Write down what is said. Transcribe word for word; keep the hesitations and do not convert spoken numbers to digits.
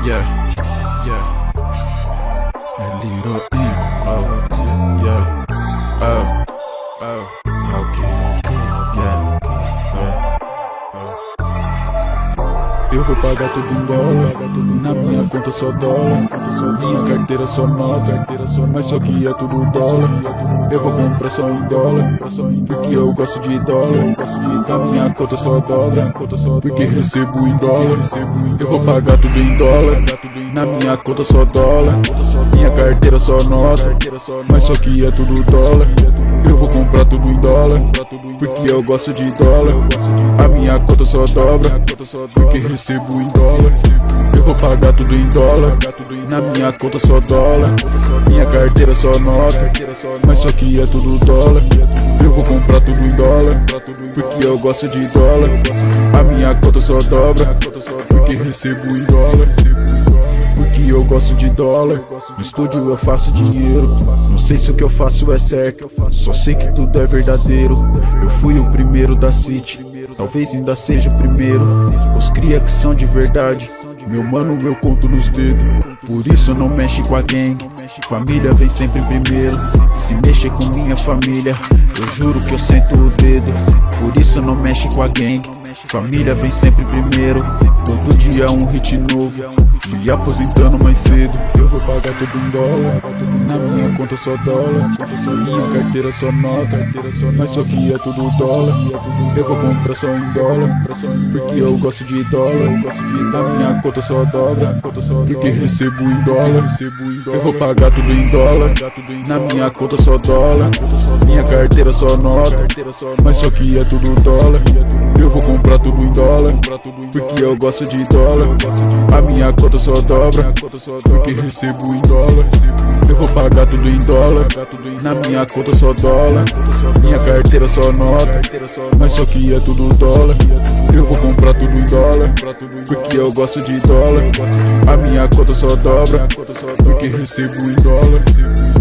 yeah, yeah. A little evil, oh, yeah, oh, oh, okay, okay, yeah, yeah, oh. Eu vou pagar tudo em dólar, na minha conta só dólar, minha carteira só nota, mas só que é tudo dólar. Eu vou comprar só em dólar, porque eu gosto de dólar. Na minha conta só dólar, porque recebo em dólar. Eu vou pagar tudo em dólar, na minha conta só dólar. Minha carteira só nota, mas só que é tudo dólar. Eu vou comprar tudo em dólar, porque eu gosto de dólar. A minha conta só dobra, porque recebo em dólar. Eu vou pagar tudo em dólar, na minha conta só dólar. Minha carteira só nota, mas só que é tudo dólar. Eu vou comprar tudo em dólar, porque eu gosto de dólar. A minha conta só dobra, porque recebo em dólar. Porque eu gosto de dólar, no estúdio eu faço dinheiro. Não sei se o que eu faço é certo, só sei que tudo é verdadeiro. Eu fui o primeiro da city, talvez ainda seja o primeiro. Os cria que são de verdade, meu mano eu conto nos dedos. Por isso não mexe com a gang, família vem sempre primeiro. Se mexer com minha família, eu juro que eu sento o dedo. Por isso não mexe com a gang, família vem sempre primeiro. Todo dia um hit novo, me aposentando mais cedo. Eu vou pagar tudo em dólar, na minha conta só dólar. Minha carteira só nota, mas só que é tudo dólar. Eu vou comprar só em dólar, porque eu gosto de dólar. Na minha conta só dobra, porque recebo em dólar. Eu vou pagar tudo em dólar, na minha conta só dólar. Minha carteira só nota, mas só que é tudo dólar. Eu vou comprar tudo em dólar, porque eu gosto de dólar. A minha conta só dobra, porque recebo em dólar. Eu vou pagar tudo em dólar, na minha conta só dólar. Minha carteira só nota, mas só que é tudo dólar. Eu vou comprar tudo em dólar, porque eu gosto de dólar. A minha conta só dobra, porque recebo em dólar.